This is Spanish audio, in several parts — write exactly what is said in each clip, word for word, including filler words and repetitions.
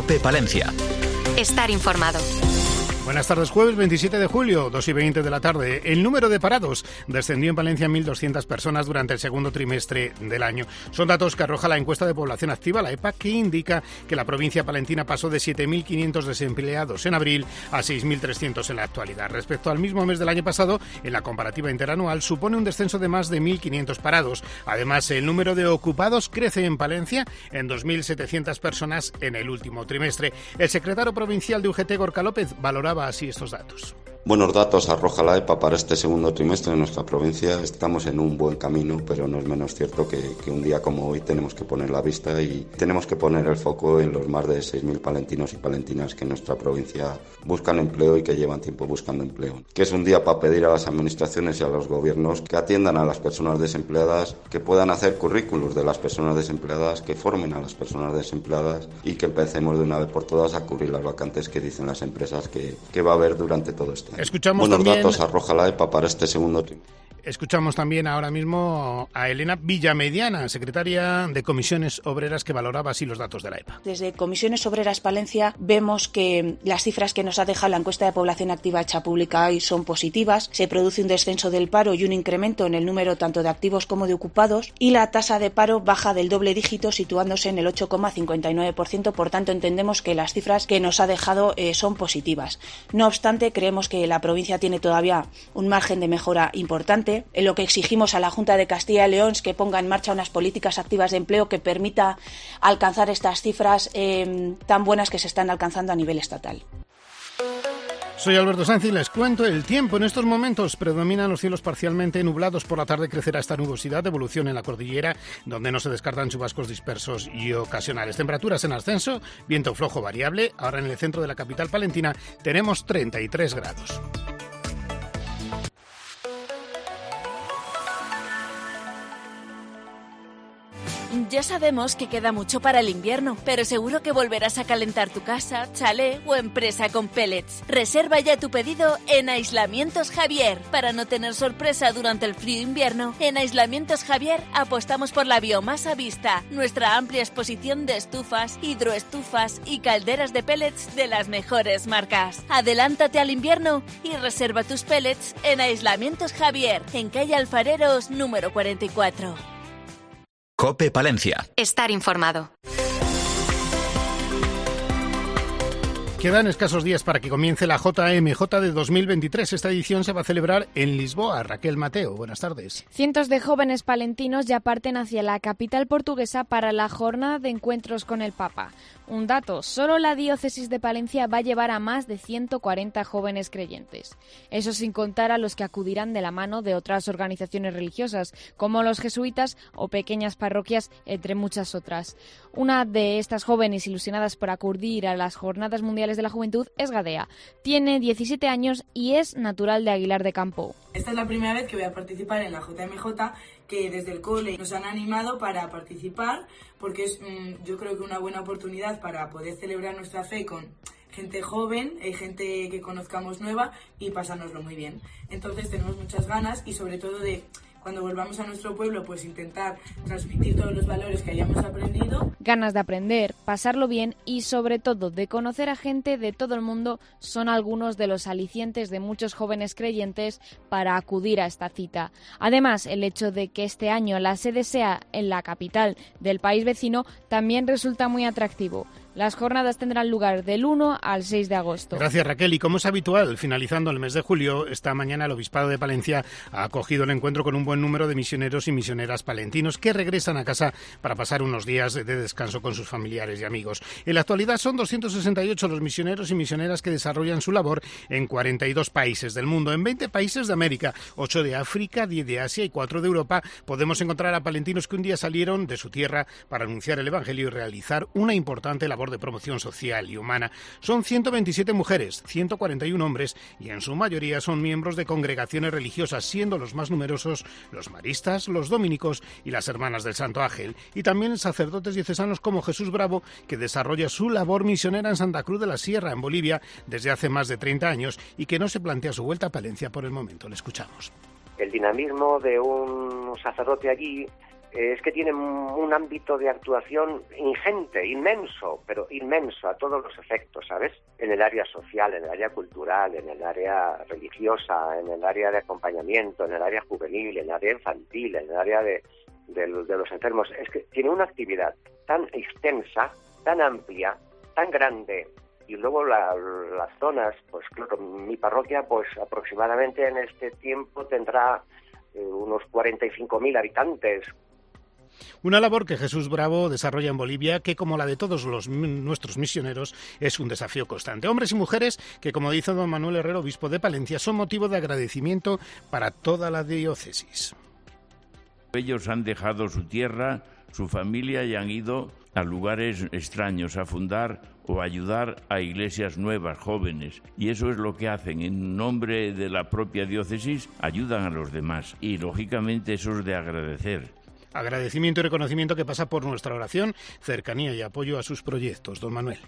COPE Palencia. Estar informado. Buenas tardes, jueves veintisiete de julio, dos y veinte de la tarde. El número de parados descendió en Palencia en mil doscientas personas durante el segundo trimestre del año. Son datos que arroja la encuesta de población activa, la E P A, que indica que la provincia palentina pasó de siete mil quinientos desempleados en abril a seis mil trescientos en la actualidad. Respecto al mismo mes del año pasado, en la comparativa interanual, supone un descenso de más de mil quinientos parados. Además, el número de ocupados crece en Palencia en dos mil setecientas personas en el último trimestre. El secretario provincial de U G T, Gorka López, valoraba así estos datos. Buenos datos arroja la E P A para este segundo trimestre en nuestra provincia. Estamos en un buen camino, pero no es menos cierto que, que un día como hoy tenemos que poner la vista y tenemos que poner el foco en los más de seis mil palentinos y palentinas que en nuestra provincia buscan empleo y que llevan tiempo buscando empleo. Que es un día para pedir a las administraciones y a los gobiernos que atiendan a las personas desempleadas, que puedan hacer currículos de las personas desempleadas, que formen a las personas desempleadas y que empecemos de una vez por todas a cubrir las vacantes que dicen las empresas que, que va a haber durante todo este año. Escuchamos Buenos también... datos arroja la E P A para este segundo trimestre. Escuchamos también ahora mismo a Elena Villamediana, secretaria de Comisiones Obreras, que valoraba así los datos de la E P A. Desde Comisiones Obreras Palencia vemos que las cifras que nos ha dejado la encuesta de población activa hecha pública hoy son positivas. Se produce un descenso del paro y un incremento en el número tanto de activos como de ocupados, y la tasa de paro baja del doble dígito, situándose en el ocho coma cincuenta y nueve por ciento. Por tanto, entendemos que las cifras que nos ha dejado eh, son positivas. No obstante, creemos que la provincia tiene todavía un margen de mejora importante. En lo que exigimos a la Junta de Castilla y León es que ponga en marcha unas políticas activas de empleo que permita alcanzar estas cifras eh, tan buenas que se están alcanzando a nivel estatal. Soy Alberto Sanz y les cuento el tiempo. En estos momentos predominan los cielos parcialmente nublados. Por la tarde crecerá esta nubosidad de evolución en la cordillera, donde no se descartan chubascos dispersos y ocasionales. Temperaturas en ascenso, viento flojo variable. Ahora en el centro de la capital palentina tenemos treinta y tres grados. Ya sabemos que queda mucho para el invierno, pero seguro que volverás a calentar tu casa, chalet o empresa con pellets. Reserva ya tu pedido en Aislamientos Javier. Para no tener sorpresa durante el frío invierno, en Aislamientos Javier apostamos por la biomasa vista, nuestra amplia exposición de estufas, hidroestufas y calderas de pellets de las mejores marcas. Adelántate al invierno y reserva tus pellets en Aislamientos Javier, en calle Alfareros número cuarenta y cuatro. COPE Palencia. Estar informado. Quedan escasos días para que comience la J M J de dos mil veintitrés. Esta edición se va a celebrar en Lisboa. Raquel Mateo, buenas tardes. Cientos de jóvenes palentinos ya parten hacia la capital portuguesa para la jornada de encuentros con el Papa. Un dato, solo la diócesis de Palencia va a llevar a más de ciento cuarenta jóvenes creyentes. Eso sin contar a los que acudirán de la mano de otras organizaciones religiosas, como los jesuitas o pequeñas parroquias, entre muchas otras. Una de estas jóvenes ilusionadas por acudir a las Jornadas Mundiales de la Juventud es Gadea. Tiene diecisiete años y es natural de Aguilar de Campo. Esta es la primera vez que voy a participar en la J M J, que desde el cole nos han animado para participar, porque es mmm, yo creo que una buena oportunidad para poder celebrar nuestra fe con gente joven, eh, gente que conozcamos nueva y pasárnoslo muy bien. Entonces tenemos muchas ganas y sobre todo de, cuando volvamos a nuestro pueblo, pues intentar transmitir todos los valores que hayamos aprendido. Ganas de aprender, pasarlo bien y sobre todo de conocer a gente de todo el mundo son algunos de los alicientes de muchos jóvenes creyentes para acudir a esta cita. Además, el hecho de que este año la sede sea en la capital del país vecino también resulta muy atractivo. Las jornadas tendrán lugar del uno al seis de agosto. Gracias, Raquel. Y como es habitual, finalizando el mes de julio, esta mañana el Obispado de Palencia ha acogido el encuentro con un buen número de misioneros y misioneras palentinos que regresan a casa para pasar unos días de descanso con sus familiares y amigos. En la actualidad son doscientos sesenta y ocho los misioneros y misioneras que desarrollan su labor en cuarenta y dos países del mundo. En veinte países de América, ocho de África, diez de Asia y cuatro de Europa, podemos encontrar a palentinos que un día salieron de su tierra para anunciar el Evangelio y realizar una importante labor de promoción social y humana. Son ciento veintisiete mujeres, ciento cuarenta y uno hombres y en su mayoría son miembros de congregaciones religiosas, siendo los más numerosos los maristas, los dominicos y las hermanas del Santo Ángel, y también sacerdotes diocesanos como Jesús Bravo, que desarrolla su labor misionera en Santa Cruz de la Sierra, en Bolivia, desde hace más de treinta años y que no se plantea su vuelta a Palencia por el momento. Le escuchamos. El dinamismo de un sacerdote allí es que tienen un ámbito de actuación ingente, inmenso, pero inmenso a todos los efectos, ¿sabes? En el área social, en el área cultural, en el área religiosa, en el área de acompañamiento, en el área juvenil, en el área infantil, en el área de, de, de los enfermos. Es que tiene una actividad tan extensa, tan amplia, tan grande. Y luego la, las zonas, pues claro, mi parroquia, pues aproximadamente en este tiempo tendrá eh, unos cuarenta y cinco mil habitantes. Una labor que Jesús Bravo desarrolla en Bolivia, que como la de todos los nuestros misioneros, es un desafío constante. Hombres y mujeres que, como dice don Manuel Herrero, obispo de Palencia, son motivo de agradecimiento para toda la diócesis. Ellos han dejado su tierra, su familia y han ido a lugares extraños a fundar o ayudar a iglesias nuevas, jóvenes. Y eso es lo que hacen. En nombre de la propia diócesis, ayudan a los demás. Y, lógicamente, eso es de agradecer. Agradecimiento y reconocimiento que pasa por nuestra oración, cercanía y apoyo a sus proyectos. Don Manuel.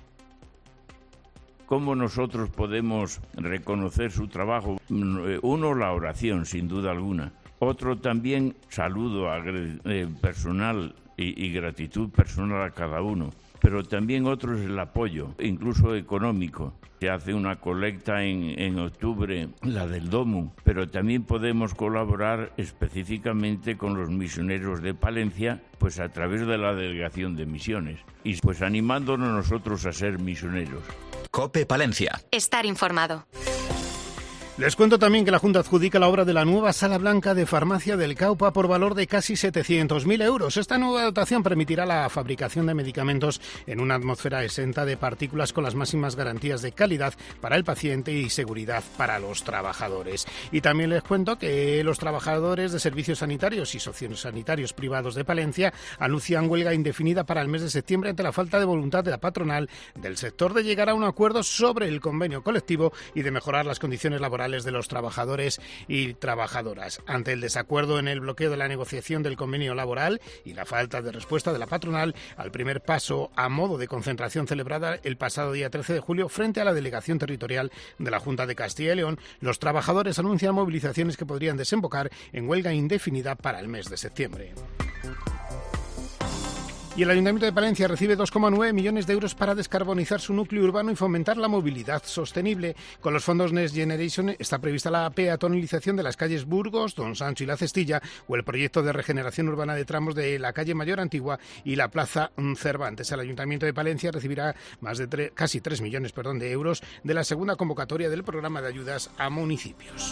¿Cómo nosotros podemos reconocer su trabajo? Uno, la oración, sin duda alguna. Otro también, saludo eh, personal y, y gratitud personal a cada uno. Pero también otro es el apoyo, incluso económico. Se hace una colecta en, en octubre, la del Domu, pero también podemos colaborar específicamente con los misioneros de Palencia, pues a través de la Delegación de Misiones, y pues animándonos nosotros a ser misioneros. COPE Palencia. Estar informado. Les cuento también que la Junta adjudica la obra de la nueva Sala Blanca de Farmacia del Caupa por valor de casi setecientos mil euros. Esta nueva dotación permitirá la fabricación de medicamentos en una atmósfera exenta de partículas con las máximas garantías de calidad para el paciente y seguridad para los trabajadores. Y también les cuento que los trabajadores de servicios sanitarios y sociosanitarios privados de Palencia anuncian huelga indefinida para el mes de septiembre ante la falta de voluntad de la patronal del sector de llegar a un acuerdo sobre el convenio colectivo y de mejorar las condiciones laborales de los trabajadores y trabajadoras. Ante el desacuerdo en el bloqueo de la negociación del convenio laboral y la falta de respuesta de la patronal al primer paso a modo de concentración celebrada el pasado día trece de julio frente a la delegación territorial de la Junta de Castilla y León, los trabajadores anuncian movilizaciones que podrían desembocar en huelga indefinida para el mes de septiembre. Y el Ayuntamiento de Palencia recibe dos coma nueve millones de euros para descarbonizar su núcleo urbano y fomentar la movilidad sostenible. Con los fondos Next Generation está prevista la peatonalización de las calles Burgos, Don Sancho y La Cestilla, o el proyecto de regeneración urbana de tramos de la calle Mayor Antigua y la Plaza Cervantes. El Ayuntamiento de Palencia recibirá más de tre- casi tres millones perdón, de euros de la segunda convocatoria del programa de ayudas a municipios.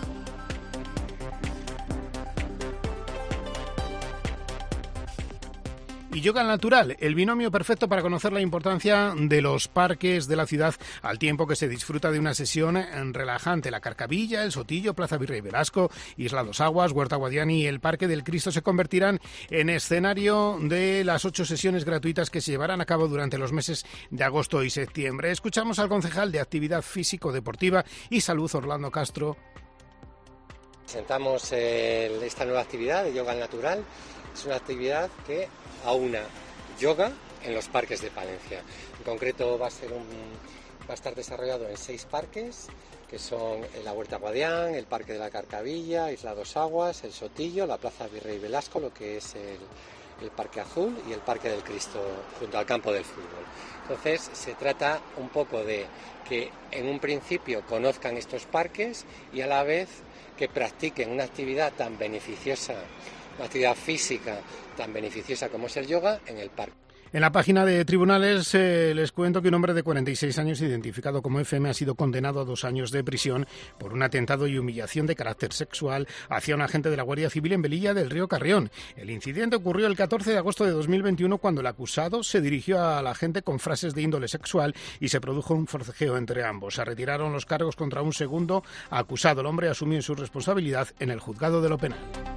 Y yoga natural, el binomio perfecto para conocer la importancia de los parques de la ciudad al tiempo que se disfruta de una sesión relajante. La Carcavilla, el Sotillo, Plaza Virrey Velasco, Isla Dos Aguas, Huerta Guadiani y el Parque del Cristo se convertirán en escenario de las ocho sesiones gratuitas que se llevarán a cabo durante los meses de agosto y septiembre. Escuchamos al concejal de Actividad Físico-Deportiva y Salud, Orlando Castro. Presentamos eh, esta nueva actividad de yoga natural. Es una actividad que aúna yoga en los parques de Palencia. En concreto va a ser un, va a estar desarrollado en seis parques, que son la Huerta Guadián, el Parque de la Carcavilla, Isla Dos Aguas, el Sotillo, la Plaza Virrey Velasco, lo que es el, el Parque Azul y el Parque del Cristo, junto al campo del fútbol. Entonces se trata un poco de que en un principio conozcan estos parques y a la vez que practiquen una actividad tan beneficiosa, una actividad física tan beneficiosa como es el yoga en el parque. En la página de tribunales eh, les cuento que un hombre de cuarenta y seis años identificado como F M ha sido condenado a dos años de prisión por un atentado y humillación de carácter sexual hacia un agente de la Guardia Civil en Velilla del Río Carrión. El incidente ocurrió el catorce de agosto de dos mil veintiuno cuando el acusado se dirigió a la agente con frases de índole sexual y se produjo un forcejeo entre ambos. Se retiraron los cargos contra un segundo acusado. El hombre asumió su responsabilidad en el juzgado de lo penal.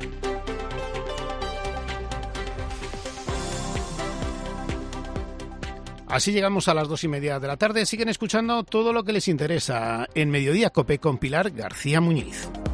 Así llegamos a las dos y media de la tarde. Siguen escuchando todo lo que les interesa en Mediodía COPE con Pilar García Muñiz.